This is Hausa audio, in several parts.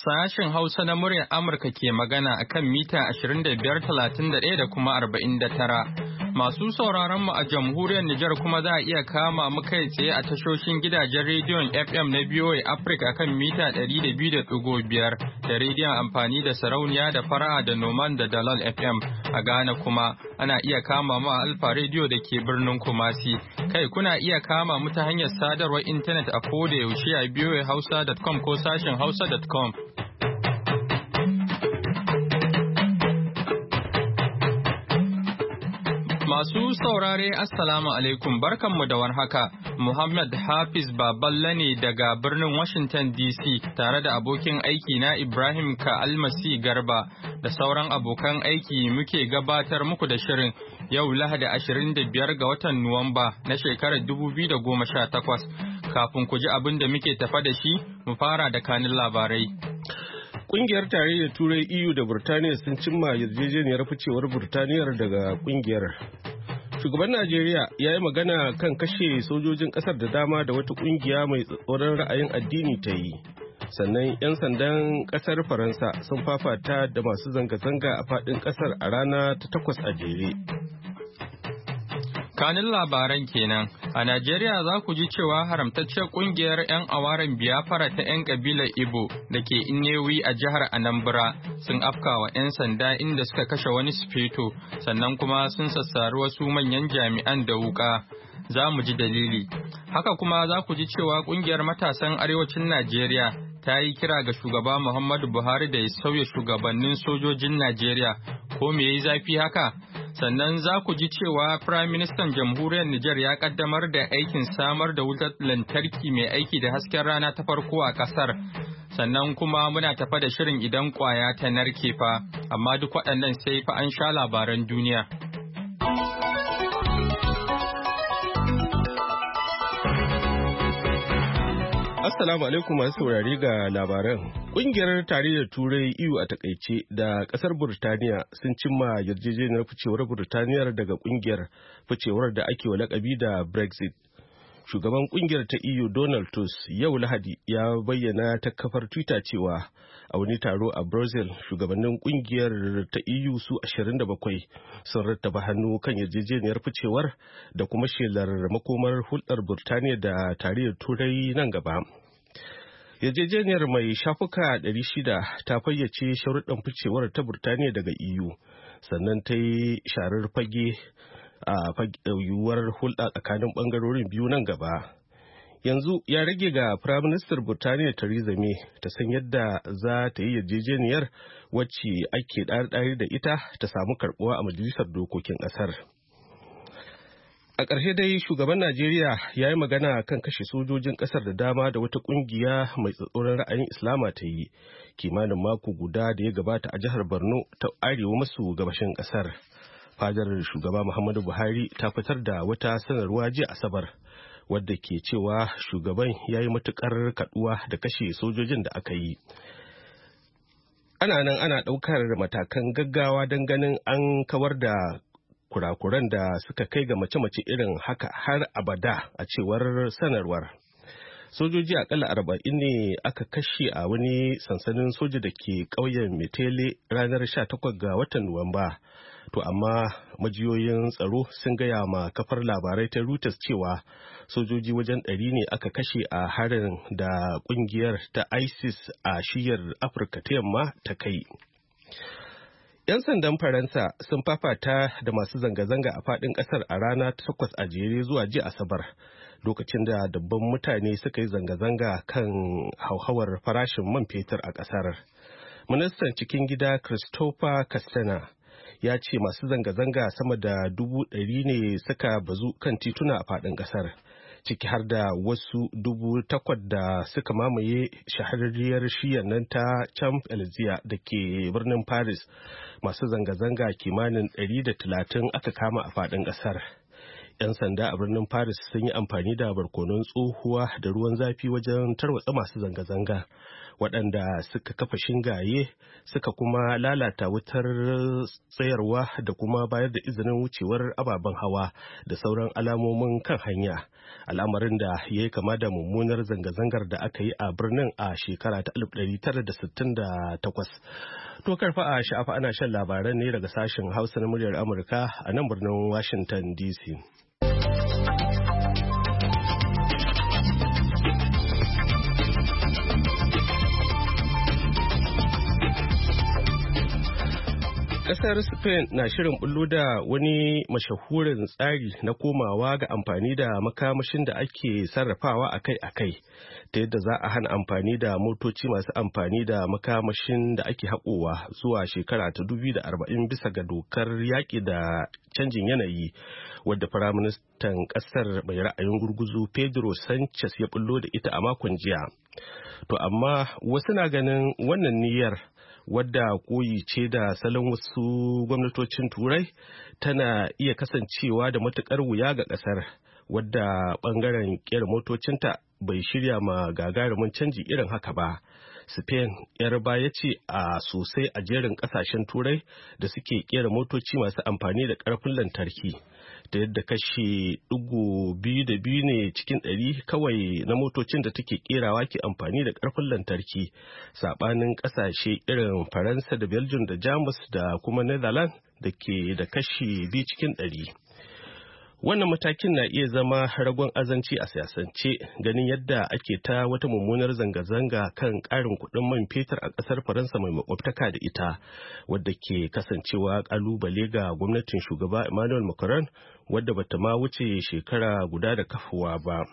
Sashen Hausa na muryar Amurka ke magana a kan mita 25,31 da kuma 49. Masu sauraron mu a jamhuriyar Nijar kuma za a iya kama mu kai tsaye a tashoshin gidajen rediyon FM na BOA Africa kan mita 200.5 da rediyon amfani da sarauniya da fara'a da noman da dalal FM. A Ghana kuma ana iya kama mu a Alfa Radio da ke birnin Kumasi. Kai kuna iya kama mu ta hanyar sadarwar intanet a koda yaushe a boahausa.com ko sashen hausa.com. Masu saurare Assalamu alaikum barkanmu da warhaka. Muhammad Hafiz Baballe ne daga birnin Washington DC tare da abokin aiki na Ibrahim Ka'almasi Garba da sauran abokan aiki muke gabatar muku da shirin yau Lahadi 25 ga watan Nuwamba na shekarar 2018. Kafin ku ji abin da muke tafa da shi, mu fara da kanin labarai. Kungiyar Tarayyar Turai EU da Burtaniya sun cimma yarjejeniyar ficewar Burtaniyar daga kungiyar. Shugaban Najeriya ya yi magana kan kashe sojojin kasar da dama da wata kungiya mai tsatsauran ra'ayin addini ta yi. Sannan 'yan sandan kasar Faransa sun fafata da masu zanga-zanga a faɗin kasar a rana ta 8 a jere. Kanin labaran kenan. A Najeriya za ku ji cewa haramtacciyar kungiyar 'yan awaren Biafra ta 'yan kabilar Igbo da ke Innewi a jihar Anambra sun afkawa 'yan sanda inda suka kashe wani sufeto sannan kuma sun sassari wasu manyan jami'an da wuka. Za mu ji dalili. Haka kuma za ku ji cewa kungiyar matasan arewacin Najeriya ta yi kira ga shugaba Muhammadu Buhari da ya sauya shugabannin sojojin Najeriya. Ko me yayi zafi haka? Sannan za ku ji cewa Firayim Ministan Jamhuriyar Nijar ya kaddamar da aikin samar da wutar lantarki mai aiki da hasken rana ta farko a ƙasar. Sannan kuma muna tafa da shirin idan kwaya ta narke fa, amma duk waɗannan sai fa an sha labaran duniya. Assalamu alaikum masu saurari ga labaran. Kungiyar Tarayyar Turai EU a takaice da kasar Burtaniya sun cimma yarjejeniyar ficewar Burtaniyar daga kungiyar, ficewar da ake wa lakabi da Brexit. Shugaban kungiyar ta EU Donald Tusk yau Lahadi ya bayyana ta kafar Twitter cewa a wani taro a Brussels shugabannin kungiyar ta EU su 27 sun rattaba hannu kan yarjejeniyar ficewar da kuma shelar makomar hulɗar Burtaniya da Tarayyar Turai nan gaba. Yarjejeniyar mai shafuka 600 ta fayyace sharuɗan ficewar ta Burtaniya daga EU, sannan ta yi sharar fage a yiwuwar hulɗa tsakanin ɓangarorin biyu nan gaba. Yanzu ya rage ga Firaministar Burtaniya Theresa May ta san yadda za ta yi yarjejeniyar wacce ake ɗari da ita ta samu karɓuwa a Majalisar Dokokin ƙasar. A ƙarshe dai shugaban Najeriya ya yi magana kan kashe sojojin ƙasar da dama da wata ƙungiya mai tsatsauran ra'ayin Islama ta yi kimanin mako guda da ya gabata a jihar Borno ta arewa maso gabashin ƙasar. Fadar shugaba Muhammadu Buhari ta fitar da wata sanarwa jiya Asabar wadda ke cewa shugaban ya yi matuƙar kaɗuwa da kashe sojojin da aka yi. Ana nan ana ɗaukar matakan gaggawa don ganin an kawar da kurakuran da suka kai ga mace-mace irin haka har abada a cewar sanarwar. Sojoji akalla 40 ne aka kashe a wani sansanin soja da ke ƙauyen Metele ranar 18 ga watan Nuwamba. To amma majiyoyin tsaro sun gaya ma kafar labarai ta Reuters cewa sojoji wajen 100 ne aka kashe a harin da ƙungiyar ta ISIS a shiyar Afirka ta yamma ta kai. 'Yan sandan Faransa sun fafata da masu zanga-zanga a faɗin ƙasar a rana ta 8 a jere zuwa jiya Asabar, lokacin da dabban mutane suka yi zanga-zanga kan hauhawar farashin man fetur a ƙasar. Ministan cikin gida Christopher Castana ya ce masu zanga-zanga sama da 100,000 ne suka bazu kan tituna a faɗin ƙasar, ciki har da wasu 8,000 da suka mamaye shahararriyar shiyar nan ta Champs-Élysées da ke birnin Paris. Masu zanga-zanga kimanin 130 aka kama a faɗin ƙasar. 'Yan sanda a birnin Paris sun yi amfani da barkonon tsohuwa da ruwan zafi wajen tarwatsa masu zanga-zanga, waɗanda suka kafa shingaye suka kuma lalata wutar tsayarwa da kuma bayar da izinin wucewar ababen hawa da sauran alamomin kan hanya, al'amarin da ya yi kama da mummunar zanga-zangar da aka yi a birnin a shekara ta 1968. To karfa a sha'afa ana shan labaran ne daga sashen Hausa na muryar Amurka a nan birnin Washington DC. Kasar Spain na shirin bullo da wani mashahurin tsari na komawa ga amfani da makamashin da ake sarrafawa akai-akai, ta yadda za a hana amfani da motoci masu amfani da makamashin da ake haƙowa zuwa shekara ta 2040 bisa ga dokar yaƙi da canjin yanayi wadda Firaministan ƙasar mai ra'ayin gurguzu Pedro Sanchez ya bullo da ita a makon jiya. To amma wasu na ganin wannan niyyar, wadda koyi ce da salon wasu gwamnatocin turai, tana iya kasancewa da matukar wuya ga kasar wadda bangaren kera motocinta bai shirya ma gagarumin canji irin haka ba. Spain yar baya ce a sosai a jerin kasashen turai da suke kera motoci masu amfani da karfin lantarki, ta yadda kashi 2.2 ne cikin 100 kawai na motocin da take kerawa ke amfani da karfin lantarki, sabanin kasashe irin Faransa da Belgium da Jamus da kuma Netherlands da ke da kashi 2 cikin 100. Wannan matakin na iya zama ragon azanci a siyasance, ganin yadda ake ta wata mummunar zanga-zanga kan ƙarin kuɗin man fetur a ƙasar Faransa mai makwabtaka da ita, wadda ke kasancewa ƙalubale ga gwamnatin shugaba Emmanuel Macron, wadda bata ma wuce shekara guda da kafuwa ba.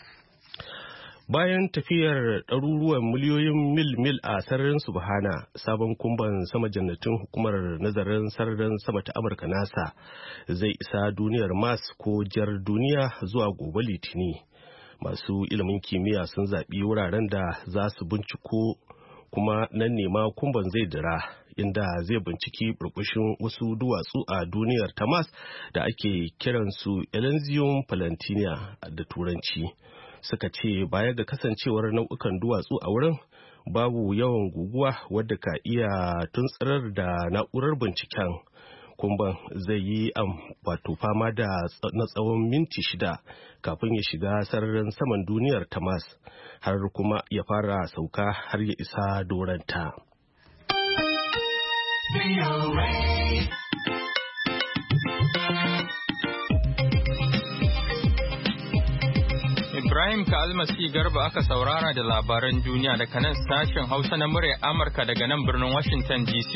Bayan tafiyar ɗaruruwan miliyoyin mil a sararin subhana, sabon kumban sama jannatin hukumar nazarin sararin sama ta Amurka NASA zai isa duniyar Mars ko jar duniya zuwa gobe Litini. Masu ilimin kimiyya sun zaɓi wuraren da za su binciko, kuma nan ne ma kumban zai dira, inda zai binciki burbushin wasu duwatsu a duniyar ta Mars da ake kiransu Elysium Planitia da Turanci. Suka ce baya ga kasancewar nau'ukan duwatsu a wurin, babu yawan guguwa wadda ka iya tuntsirar da na'urar binciken. Kumban zai yi wato fama da na tsawon minti 6 kafin ya shiga sararin saman duniyar ta Mars, har kuma ya fara sauka har ya isa doranta. Ibrahim Kalmasi Garba aka saurara da labaran duniya daga nan sashen Hausa na muryar Amurka daga nan birnin Washington DC.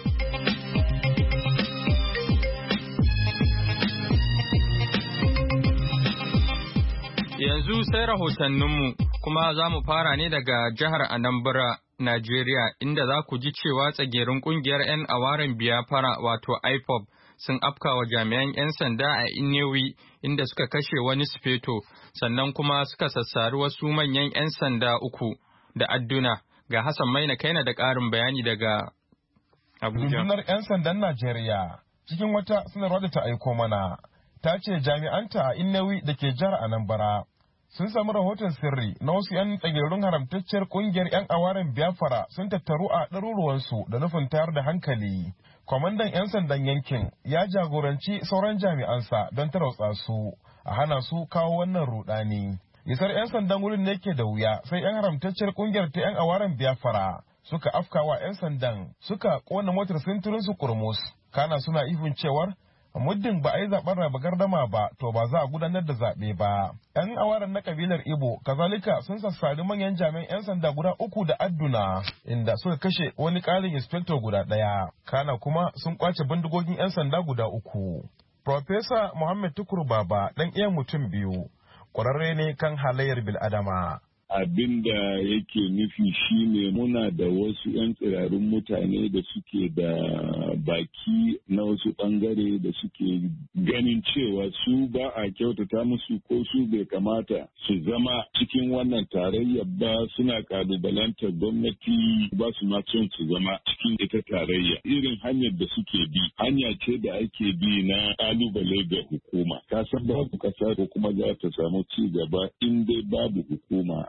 Yanzu sai rahotanninmu, kuma za mu fara ne daga jihar Anambra, Najeriya, inda za ku ji cewa tsagerin kungiyar 'yan awaren Biafra wato IPOB sun afkawa jami'an 'yan sanda a Inewi, inda suka kashe wani sufeto, sannan kuma suka sassari wasu manyan 'yan sanda 3 da adduna. Ga Hassan Maina Kaina da ƙarin bayani daga Abuja. Rundunar 'yan sandan Najeriya cikin wata sanarwa da ta aiko mana ta ce jami'anta a Inewi da ke jihar Anambra sun samu rahoton sirri na wasu 'yan tsagerun haramtacciyar kungiyar 'yan awaren Biafra sun tattaru a ɗaruruwansu da nufin tayar da hankali. Kwamandan 'yan sandan yankin ya jagoranci sauran jami'ansa don tarwatsa su, a hana su kawo wannan rudani. Isar 'yan sandan wurin ne ke da wuya, sai 'yan haramtacciyar kungiyar ta 'yan awaren Biafra suka afkawa 'yan sandan, suka kona motar sintirin su kurmus. Kana suna ihun cewar muddin ba a yi zaben raba gardama ba, to ba za a gudanar da zaɓe ba. 'Yan awaren na kabilar Ibo kazalika sun sassari manyan jami'an 'yan sanda guda 3 da adduna, inda suka kashe wani ƙarin inspector guda 1. Kana kuma sun kwace bindigogin 'yan sanda guda 3. Profesa Muhammad Tukur Baba ɗan iya mutum 2, ƙwararre ne kan halayyar bil'adama. Abin da yake nufi shine muna da wasu 'yan tsirarun mutane da suke da baki na wasu bangare da suke ganin cewa su ba a kyautata musu ko su bai kamata su zama cikin wannan tarayya ba, suna kalubalantar gwamnati, ba su ma son su zama cikin ita tarayya. Irin hanyar da suke bi hanya ce da ake bi na kalubale ga hukuma. Kasar babu kasa ko kuma za ta samu ci gaba in dai babu hukuma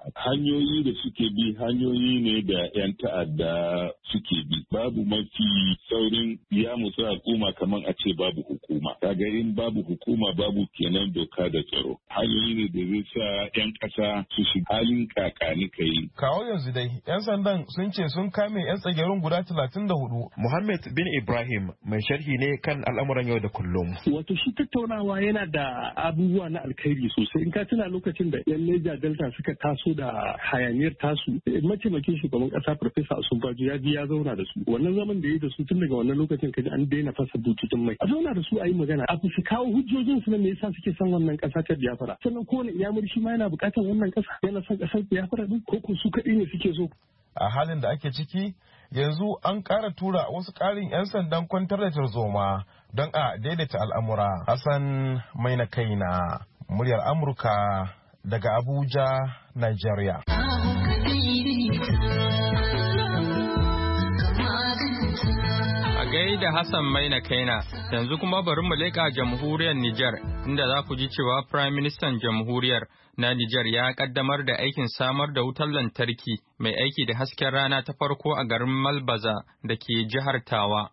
hanyoyi da suke bi hanyoyi ne da 'yan ta'adda suke bi. Babu mafi saurin ya musu hukuma kamar a ce babu hukuma. Kaga in babu hukuma babu kenan doka da tsaro. Hanyoyi ne da zai sa 'yan ƙasa su shiga halin kakani kai. Kawo yanzu dai 'yan sandan sun ce sun kame 'yan tsagerun guda 34. Muhammad bin Ibrahim mai sharhi ne kan al'amuran yau da kullum. Wato shi tattaunawa yana da abubuwa na alkhairi sosai. In ka tuna lokacin da 'yan Niger Delta suka taso da hayaniyar tasu, mataimakin shugaban kasa Farfesa Osunbajo ya ji ya zauna da su. Wannan zaman da ya yi da su tun daga wannan lokacin kaji an daina fasa bututun mai. A zauna da su a yi magana. A su kawo hujjojin su na me yasa suke son wannan kasa ta Biafra. Sannan kowane iyamur shi ma yana bukatar wannan kasa. Yana son kasar Biafra din ko su kaɗai ne suke so. A halin da ake ciki yanzu an ƙara tura wasu ƙarin 'yan sandan kwantar da tarzoma don a daidaita al'amura. Hassan mai na kaina muryar Amurka daga Abuja, Nigeria. A gaida Hassan Maina Kaina, yanzu kuma bari mu leƙa jamhuriyar Nijar, inda za ku ji cewa Prime Minister jamhuriyar na Nijar ya kaddamar da aikin samar da wutar lantarki mai aiki da hasken rana ta farko a garin Malbaza da ke jihar Tawa.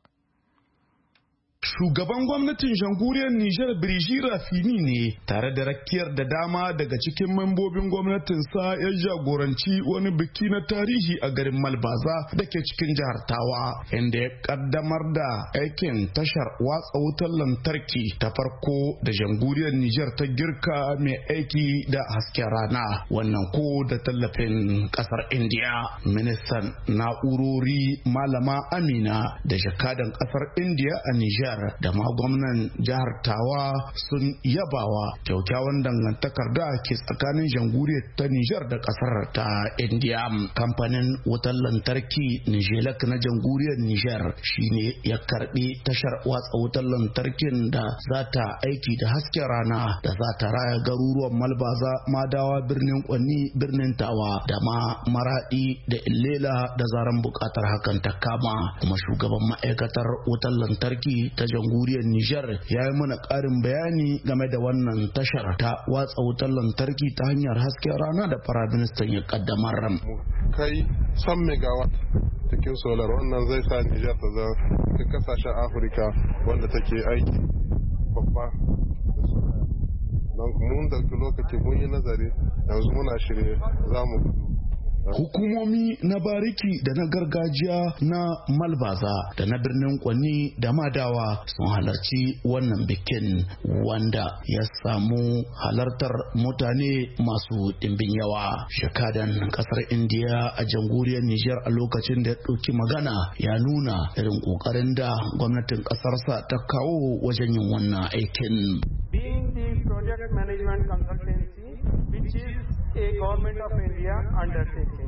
Shugaban gwamnatin jamhuriyar Nijar Birji Rafini ne tare da rakiyar da dama daga cikin membobin gwamnatinsa ya jagoranci wani biki na tarihi a garin Malbaza da ke cikin jihar Tawa, inda ya kaddamar da aikin tashar watsa wutar lantarki ta farko da jamhuriyar Nijar ta girka mai aiki da hasken rana, wannan ko da tallafin kasar India. Ministan na'urori Malama Amina da jakadan kasar India a Nijar da ma gwamnan jihar Tawa sun yabawa kyaukyawan dangantakar da ke tsakanin jamhuriyar ta Nijar da kasar ta India. Kamfanin wutar lantarki Nijelek na jamhuriyar Nijar shine ya karbi tashar watsa wutar lantarkin da za ta aiki da hasken rana da za ta raya garuruwan Malbaza, Madawa, birnin Kwanni, birnin Tawa da ma Maradi da Illela da zaran bukatar hakan ta kama. Kuma shugaban ma'aikatar wutar lantarki ta jamhuriyar Nijar ya yi mana ƙarin bayani game da wannan tashar ta watsa wutar lantarki ta hanyar hasken rana da firaministan ya kaddamar. Kai 100 megawatt cikin solar, wannan zai sa Nijar ta zama cikin kasashen Afirka wanda take aiki babba da su. Don mun dauki lokaci mun yi nazari, yanzu muna shirye za mu gudu. Hukumomi na bariki da na gargajiya na Malbaza da na birnin Kwanni da Madawa sun halarci wannan bikin, wanda ya samu halartar mutane masu ɗimbin yawa. Jakadan kasar Indiya a jamhuriyar Nijar a lokacin da ya ɗauki magana ya nuna irin ƙoƙarin da gwamnatin ƙasarsa ta kawo wajen yin wannan aikin. Being the project management consultancy, which is a government of India undertaking.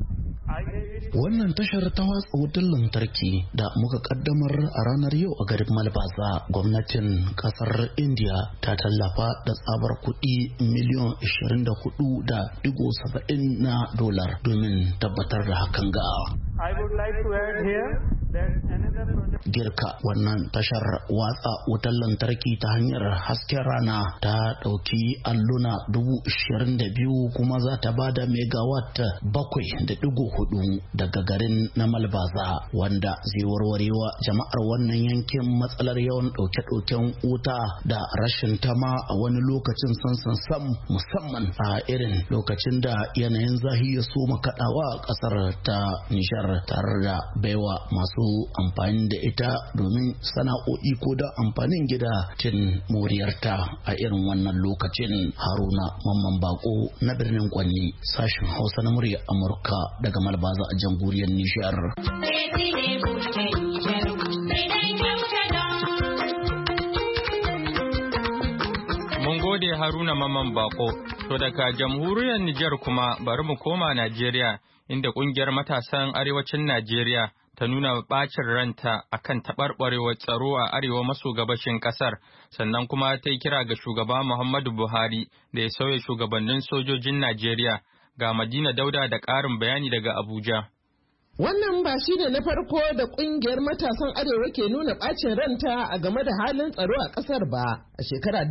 Wannan tashar ta watsa wutar lantarki da muka kaddamar a ranar yau a garin Malbaza, gwamnatin kasar India ta tallafa da tsabar kuɗi miliyan 24.70 na dolar domin tabbatar da hakan ga. I would like to add here that another project. Girka wannan tashar watsa wutar lantarki ta hanyar hasken rana ta ɗauki alluna 22,000 kuma za ta bada megawatt 7.4 daga garin na Malbaza, wanda zai warwarewa jama'ar wannan yankin matsalar yawan ɗauke-ɗauken wuta da rashin tama a wani lokacin sam musamman a irin lokacin da yanayin zahi ya so makaɗawa a ƙasar ta Nijar, tare da baiwa masu amfani da ita domin sana'o'i ko da amfanin gida cin moriyarta a irin wannan lokacin. Haruna Mamman Bako na birnin Kwanni, sashen Hausa na murya Amurka daga Malbaza a jamhuriyar Nijar. Mun gode Haruna Mamman Bako. To daga jamhuriyar Nijar kuma bari mu koma Najeriya, inda kungiyar matasan arewacin Najeriya ta nuna bacin ranta akan taɓarɓarewar tsaro a arewa maso gabashin ƙasar, sannan kuma ta yi kira ga shugaba Muhammadu Buhari da ya sauya shugabannin sojojin Najeriya. Ga Madina Dauda da ƙarin bayani daga Abuja. Wannan ba shi ne na farko da kungiyar matasan Arewa ke nuna bacin ranta a game da halin tsaro a kasar ba. A shekara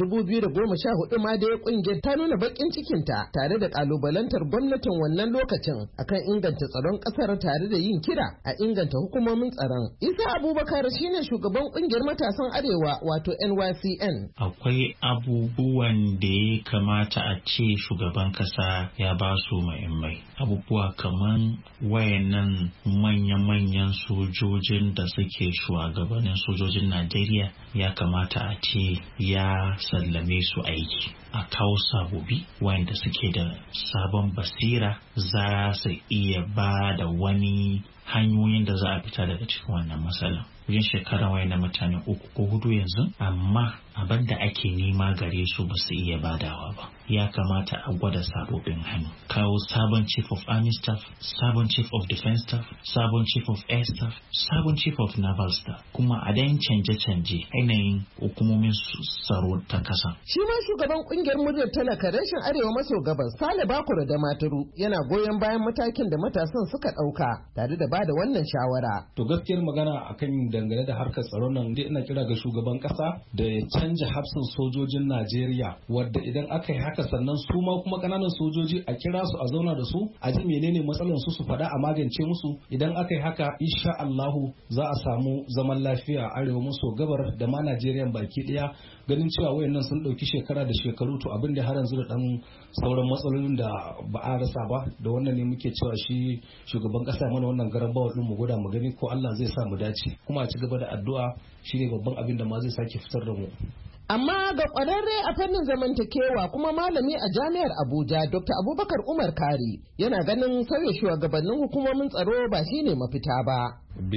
2014 ma dai kungiyar ta nuna bakin cikinta tare da kalubalantar gwamnatin wannan lokacin akan inganta tsaron kasar tare da yin kira a inganta hukumomin tsaron. Isa Abubakar shine shugaban kungiyar matasan Arewa wato NYCN. Akwai abubuwan da ya kamata a ce shugaban kasa ya ba su muhimmai. Abubuwa kaman wayannan manya-manyan sojojin da suke shugabannin sojojin Najeriya ya kamata a ce ya sallame su aiki. A kawo sabobi wanda suke da sabon basira za su iya ba da wani hanyoyin da za a fita daga cikin wannan matsalan. Wajen shekara wayan mutane 3 ko 4 yanzu, amma abin da ake nema gare su ba su iya badawa ba. Ya kamata a gwada sabobin hannu. Kawo sabon chief of army staff, sabon chief of defense staff, sabon chief of air staff, sabon chief of naval staff. Kuma a dayin canje-canje ainihin hukumomin tsaro ta kasa. Shi ma shugaban kungiyar muryar talaka rashin Arewa maso gabas Sale Bakura da Maturu yana goyon bayan matakin da matasan suka ɗauka tare da bada wannan shawara. To gaskiyar magana akan dangane da harkar tsaron nan dai ina kira ga shugaban kasa da ya canja hafsin sojojin Najeriya, wadda idan aka yi haka sannan su ma kuma kananan sojoji a kira su a zauna da su a ji menene matsalar su faɗa a magance musu. Idan aka yi haka insha Allahu za a samu zaman lafiya a Arewa maso gabar da ma Najeriya baki ɗaya, ganin cewa wayannan sun ɗauki shekara da shekaru to abin da har yanzu da dan sauran matsalolin da ba a rasa ba, da wannan ne muke cewa shi shugaban kasa mana wannan garan bawa din mu gwada mu gani ko Allah zai sa mu dace, kuma a ci gaba da addu'a shine babban abin da ma zai sake fitar da mu. Amma ga ƙwararre a fannin zamantakewa kuma malami a jami'ar Abuja Dr. Abubakar Umar Kari yana ganin sauya shugabannin hukumomin tsaro ba shine mafita ba.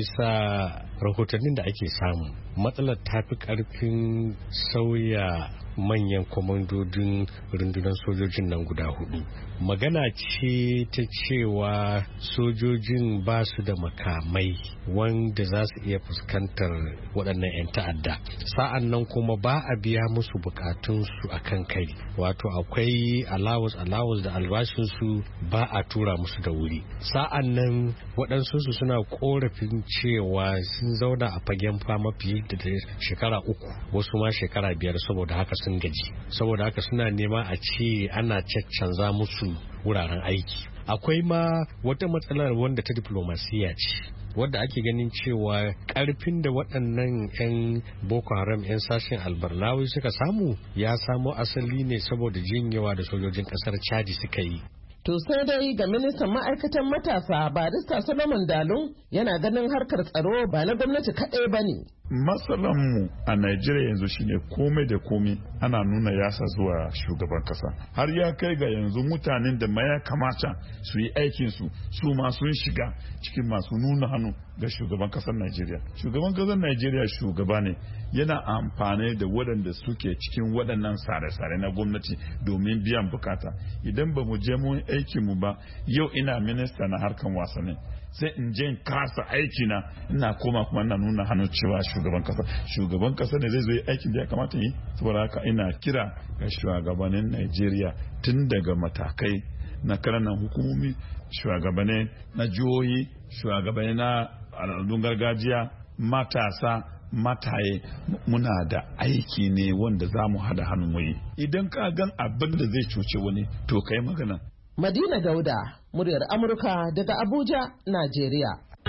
Bisa rahotannin da ake samu, matsalar ta fi ƙarfin sauya manyan kwamandodin rundunar sojojin nan guda 4. Magana ce ta cewa sojojin ba su da makamai wanda za su iya fuskantar waɗannan 'yan ta'adda. Sa'an nan kuma ba a biya musu bukatunsu a kan kai. Wato akwai allowance da albashinsu ba a tura musu da wuri. Sa'an nan waɗansu suna korafin cewa sun zauna a fagen fama fiye da shekara 3, wasu ma shekara 5, saboda haka sun gaji. Saboda haka suna nema a ce ana caccanza musu wuraren aiki. Akwai ma wata matsalar wanda ta diplomasiya ce, wadda ake ganin cewa karfin da waɗannan 'yan Boko Haram 'yan sashen albarnawi suka samu ya samo asali ne saboda jinyewa da sojojin ƙasar Chadi suka yi. To sai dai ga ministan ma'aikatan matasa Barista Solomon Dalun yana ganin harkar tsaro ba na gwamnati kaɗai ba ne. Matsalanmu a Najeriya yanzu shine komai da komai ana nuna yasa zuwa shugaban kasa. Har ya kai ga yanzu mutanen da ya kamata su yi aikinsu su ma sun shiga cikin masu nuna hannu ga shugaban kasar Najeriya. Shugaban kasar Najeriya shugaba ne, yana amfani da waɗanda suke cikin waɗannan sare-sare na gwamnati domin biyan bukata. Idan ba mu je mun aikinmu ba, yau ina minista na harkan wasanni, sai in je in kasa aiki na ina koma kuma ina nuna hannu cewa shugaban kasa ne zai zo yi aikin da ya kamata yi. Saboda haka ina kira ga shugabannin Najeriya tun daga matakai na kananan hukumomi, shugabanni na jihohi, shugabanni na al'adun gargajiya, matasa, mataye, muna da aiki ne wanda za mu hada hannu mu yi. Idan ka gan abin da zai cuce wani to kai magana. Madina Dauda, muryar Amurka daga Abuja, Najeriya.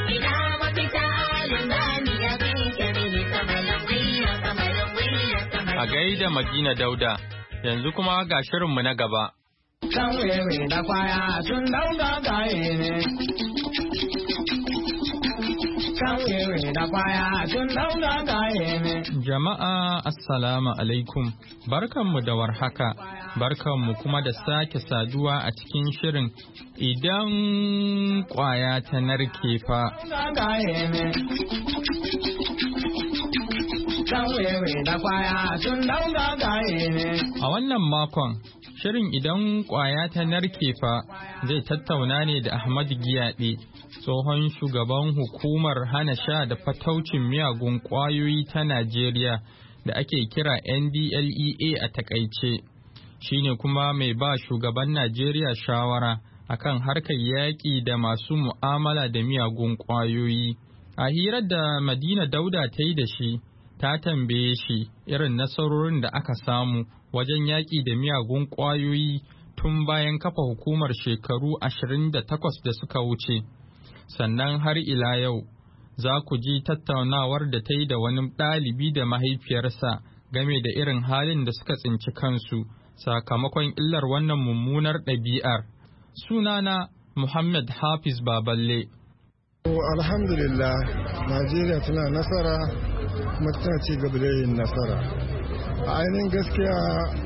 A gaida Madina Dauda, yanzu kuma ga shirinmu na gaba. Jama'a assalamu alaikum, barkanmu da warhaka, barkanmu kuma da sake saduwa a cikin shirin idan kwaya ta narke fa. A wannan makon, shirin idan kwaya ta narke fa zai tattauna ne da Ahmad Giyaɗe, tsohon shugaban hukumar hana sha da fataucin miyagun kwayoyi ta Najeriya da ake kira NDLEA a takaice. Shi ne kuma mai ba shugaban Najeriya shawara akan harkar yaƙi da masu mu'amala da miyagun ƙwayoyi. A hirar da Madina Dauda ta yi da shi, ta tambaye shi irin nasarorin da aka samu wajen yaƙi da miyagun ƙwayoyi tun bayan kafa hukumar shekaru 28 da suka wuce. Sannan har ila yau, za ku ji tattaunawar da ta yi da wani ɗalibi da mahaifiyarsa game da irin halin da suka tsinci kansu sakamakon illar wannan mummunar ɗabi'ar. Sunana Muhammad Hafiz Baballe. Alhamdulillah, Najeriya tana nasara kuma tana ci gaba da yin nasara. A ainihin gaskiya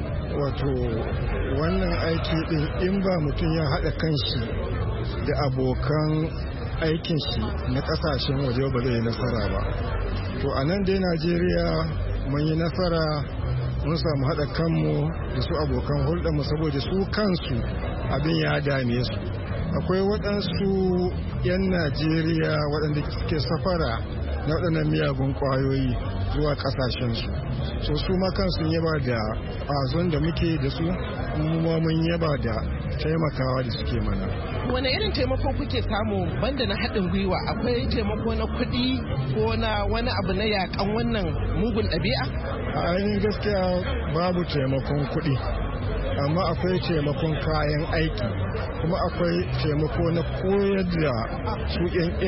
wato wannan aiki ɗin in ba mutum ya haɗa kanshi da abokan aikin shi na ƙasashen waje ba zai yi nasara ba. To a nan dai Najeriya mun yi nasara, mun samu haɗa kanmu da su abokan hulɗarmu saboda su kansu abin ya dame su. Akwai waɗansu 'yan Najeriya waɗanda suke safara na waɗannan miyagun ƙwayoyi zuwa ƙasashensu. So su ma kansu yaba da ƙwazon da muke da su, kuma mun yaba da taimakawa da suke mana. Wane irin taimako kuke samu banda na haɗin gwiwa? Akwai taimako na kuɗi ko na wani abu na yaƙan wannan mugun ɗabi'a? A ainihin gaskiya babu taimakon kuɗi, amma akwai taimakon kayan aiki, kuma akwai taimako na koyar da su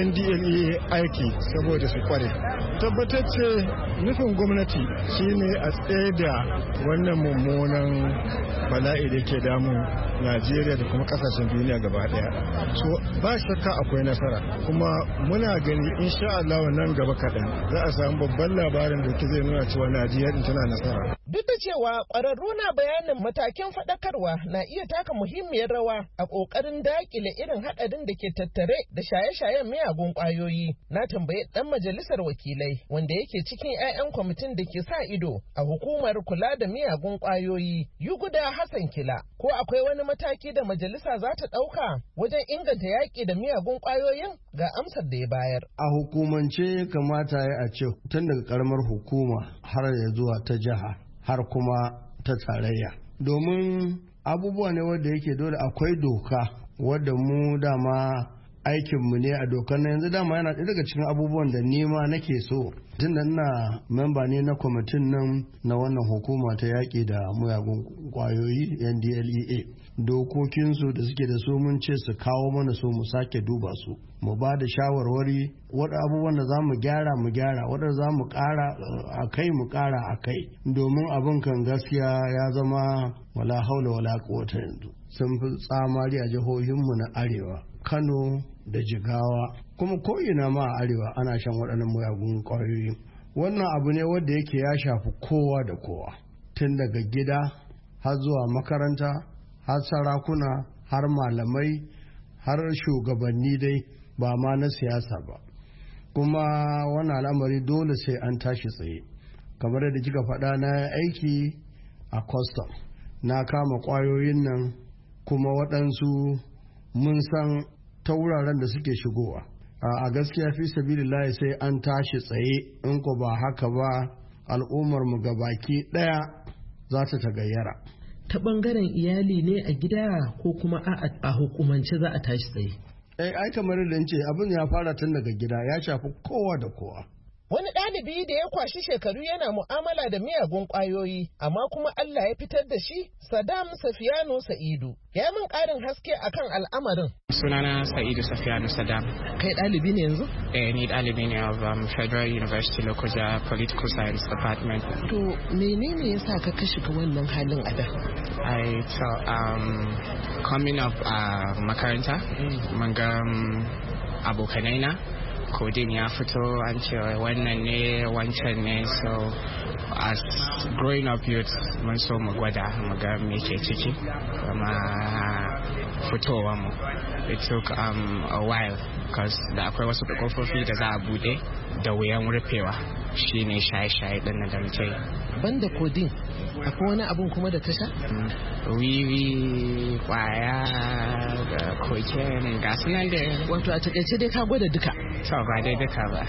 NDLEA aiki saboda su kware. Tabbatacce nufin gwamnati shine a tsaye da wannan mummunan bala'i da ke damun Najeriya da kuma kasashen duniya gaba daya. So ba shakka akwai nasara, kuma muna gani insha Allah nan gaba kaɗan za a samu babban labarin da ke zai nuna cewa Najeriya din tana nasara. Duk da cewa ƙwararru na bayanin matakin faɗakarwa na iya taka muhimmiyar rawa a ƙoƙarin daƙile irin haɗarin da ke tattare da shaye-shayen miyagun ƙwayoyi, na tambayi ɗan majalisar wakilai wanda yake cikin 'ya'yan kwamitin da ke sa ido a hukumar kula da miyagun ƙwayoyi, Yuguda Hassan Kila, ko akwai wani mataki da majalisa za ta ɗauka wajen inganta yaƙi da miyagun ƙwayoyin? Ga amsar da ya bayar. A hukumance kamata ya a ce tun daga ƙaramar hukuma har ya zuwa ta jiha har kuma ta tarayya, domin abubuwa ne wadda yake dole akwai doka wadda mu dama aikinmu ne a dokar na yanzu dama yana ɗaya daga cikin abubuwan da nima nake so tun da ina memba ne na kwamitin nan na wannan hukuma ta yaƙi da muyagun ƙwayoyi NDLEA. Dokokinsu da suke da su mun ce su kawo mana su mu sake duba su, mu ba da shawarwari wadda abubuwan da za mu gyara wadda za mu ƙara a kai mu ƙara a kai, domin abin kan gaskiya ya zama wala haula wala quwwata yanzu sun fi tsamari a jihohinmu na arewa, Kano da Jigawa, kuma ko'ina ma a arewa ana shan waɗannan muyagun ƙwayoyi. Wannan abu ne wanda yake ya shafi kowa da kowa, tun daga gida har zuwa makaranta, har sarakuna, har malamai, har shugabanni dai ba ma na siyasa ba. Kuma wannan al'amari dole sai an tashi tsaye. Kamar yadda kika faɗa, na aiki a custom, na kama ƙwayoyin nan, kuma waɗansu mun san ta wuraren da suke shigowa. A gaskiya fi sabilillahi sai an tashi tsaye, in ko ba haka ba al'ummar mu gabaki ɗaya za ta tagayyara. Ta bangaren iyali ne a gida ko kuma a hukumance za a tashi tsaye? Ai kamar da ce abin ya fara tun daga gida, ya shafi kowa da kowa. Wani ɗalibi da ya kwashi shekaru yana mu'amala da miyagun ƙwayoyi, amma kuma Allah ya fitar da shi, Saddam Safiyanu Sa'idu. Ya min ƙarin haske akan al'amarin. Sunana Sa'idu Safiyanu Saddam. Kai ɗalibi ne yanzu? Ni ɗalibi ne of Federal University Lokoja Political Science Department. To menene yasa ka shiga wannan halin a da? Coming up makaranta, mun ga abokanai na. Kodin ya fito an ce wannan ne wancan ne, so as growing up youth mun so mu gwada mu ga me ke ciki kuma fitowa mu. It took a while because da akwai wasu kofofi da za a bude da wuyan rufewa, shine shaye-shaye din da muke. Banda kodin Akwai wani abun kuma da ka sha? Wiwi, kwaya da cocaine ga sunan da. Wato a takaice dai ka gwada duka? To ba dai duka ba.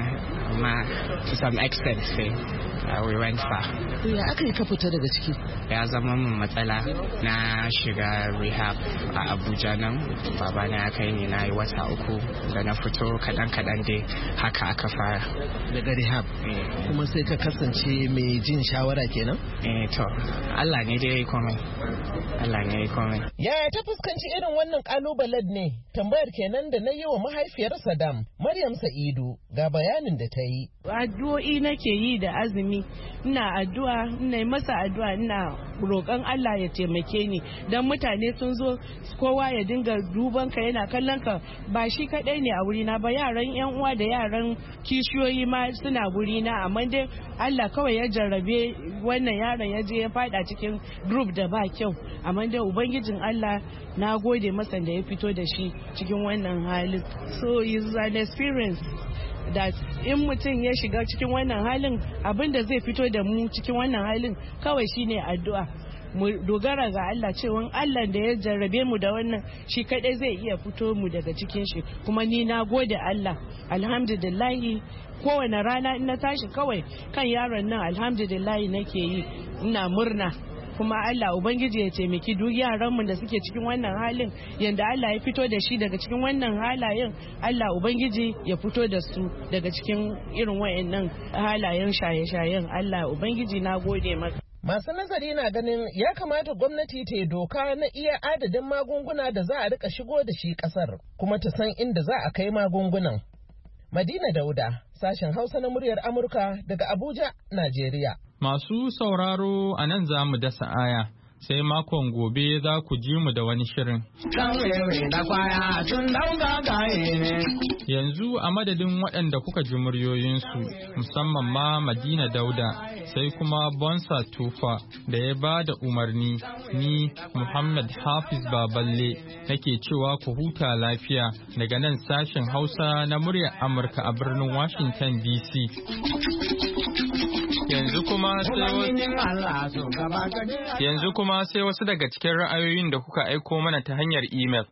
Amma to some extent sai we went far. Ya aka yi ka fita daga ciki? Ya zama mun matsala na shiga rehab a Abuja nan. Babana ya kai ni na yi wata 3 da na fito kaɗan dai haka aka fara. Daga rehab? Kuma sai ka kasance mai jin shawara kenan? To Allah ne dai ya yi komai. Allah ne ya yi komai. Yaya ta fuskanci irin wannan kalubalen ne? Tambayar kenan da na yi wa mahaifiyar Saddam, Maryam Sa'idu, ga bayanin da ta yi. Addu'o'i nake yi da azumi, ina addu'a, ina masa addu'a, ina roƙon Allah ya taimake ni. Dan mutane sun zo kowa ya dinga duban ka yana kallon ka, ba shi kadai ne a wurina ba, yaran yan uwa da yaran kishiyoyi ma suna wurina, amma dai Allah kawai ya jarrabe wannan yaron ya je ya fada cikin group da ba kyau, amma dai ubangijin Allah na gode masa da ya fito da shi cikin wannan halin. So it's an experience that in mutum ya shiga cikin wannan halin, abin da zai fito da mu cikin wannan halin kawai shine addu'a. Mu dogara ga Allah cewa Allah da ya jarrabe mu da wannan shi kadai zai iya fito mu daga cikin shi. Kuma ni na gode Allah, alhamdulillahi, kowane rana in na tashi kawai kan yaron nan alhamdulillahi nake yi, ina murna. Kuma Allah Ubangiji ya taimaki duk yaranmu da suke cikin wannan halin, yanda Allah ya fito da shi daga cikin wannan halayen, Allah Ubangiji ya fito da su daga cikin irin wayannan halayen shaye-shayen. Allah Ubangiji na gode maka. Masu nazari na ganin ya kamata gwamnati ta yi doka na iya adadin magunguna da za a rika shigo da shi kasar, kuma ta san inda za a kai magungunan. Madina Dauda, sashen Hausa na muryar Amurka daga Abuja, Najeriya. Masu sauraro a nan za mu dasa aya, sai makon gobe za ku ji mu da wani shirin. Yanzu a madadin waɗanda kuka ji muryoyinsu, musamman ma Madina Dauda, sai kuma Bonsa Tufa da ya ba da umarni, ni Muhammad Hafiz Baballe nake cewa ku huta lafiya daga nan sashen Hausa na muryar Amurka a birnin Washington DC. Yanzu kuma sai wasu daga cikin ra'ayoyin da kuka aiko mana ta hanyar imel.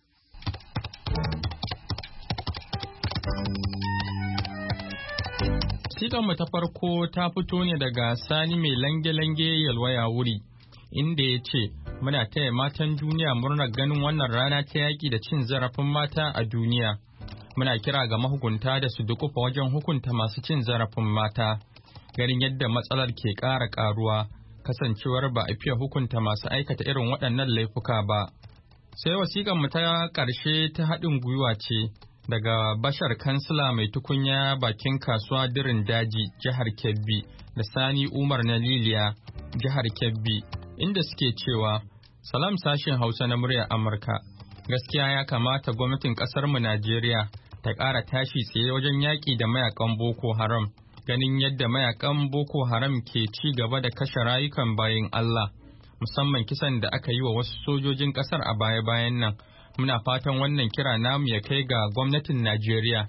Sikanmu ta farko ta fito ne daga Sani mai lange-lange yalwaya wuri, inda ya ce, muna taya matan duniya murnar ganin wannan rana ta yaƙi da cin zarafin mata a duniya. Muna kira ga mahukunta da su dukufa wajen hukunta masu cin zarafin mata. Ganin yadda matsalar ke ƙara ƙaruwa, kasancewar ba a fiye hukunta masu aikata irin waɗannan laifuka ba. Sai wasiƙanmu ta ƙarshe ta haɗin gwiwa ce daga Bashar Kansila mai tukunya bakin kasuwa Dirin Daji, jihar Kebbi, da Sani Umar na Liliya, jihar Kebbi, inda suke cewa, Salam sashen Hausa na muryar Amurka. Gaskiya ya kamata gwamnatin ƙasarmu Najeriya ta ƙara tashi tsaye wajen yaƙi da mayakan Boko Haram. Ganin yadda mayakan Boko Haram ke ci gaba da kashe rayukan bayan Allah, musamman kisan da aka yi wa wasu sojojin ƙasar a baya-bayan nan. Muna fatan wannan kira namu ya kai ga gwamnatin Najeriya.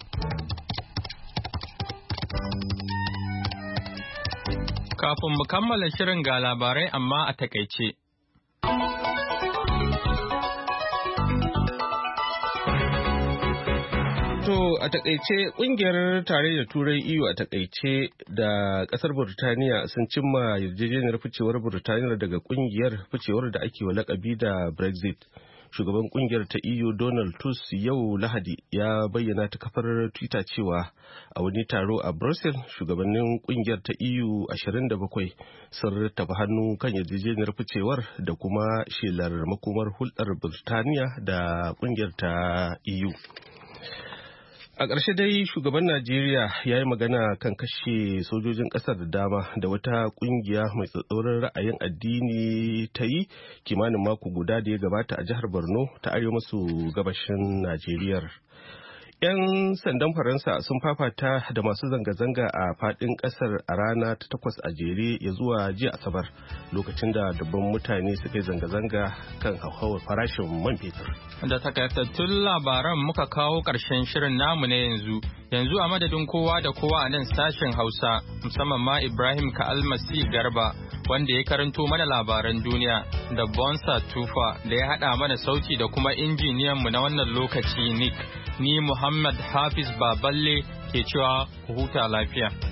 Kafin mu kammala shirin ga labarai amma a takaice. To a takaice kungiyar tarayyar turai EU a takaice da kasar Burtaniya sun cimma yarjejeniyar ficewar Burtaniya daga kungiyar, ficewar da ake wa lakabi da Brexit. Shugaban kungiyar ta EU Donald Tusk yau Lahadi ya bayyana ta kafar Twitter cewa a wani taro a Brussels shugabannin kungiyar ta EU 27 sun rattaba hannu kan yarjejeniyar ficewar da kuma shelar makomar hulɗar Burtaniya da kungiyar ta EU. A ƙarshe dai shugaban Najeriya ya yi magana kan kashe sojojin ƙasar da dama da wata ƙungiya mai tsatsauran ra'ayin addini ta yi kimanin mako guda da ya gabata a jihar Borno ta arewa maso gabashin Najeriya. 'Yan sandan Faransa sun fafata da masu zanga-zanga a faɗin ƙasar a rana ta 8 a jere ya zuwa jiya Asabar lokacin da dubban mutane suka yi zanga-zanga kan hauhawar farashin man fetur. Da takaitattun labaran muka kawo ƙarshen shirin namu na yanzu. Yanzu a madadin kowa da kowa a nan sashen Hausa, musamman ma Ibrahim Ka'almasi Garba, wanda ya karanto mana labaran duniya, da Bonsa Tufa da ya haɗa mana sauti da kuma injiniyanmu na wannan lokaci Nick. Ni Muhammad Hafiz Baballe ke cewa ku huta lafiya.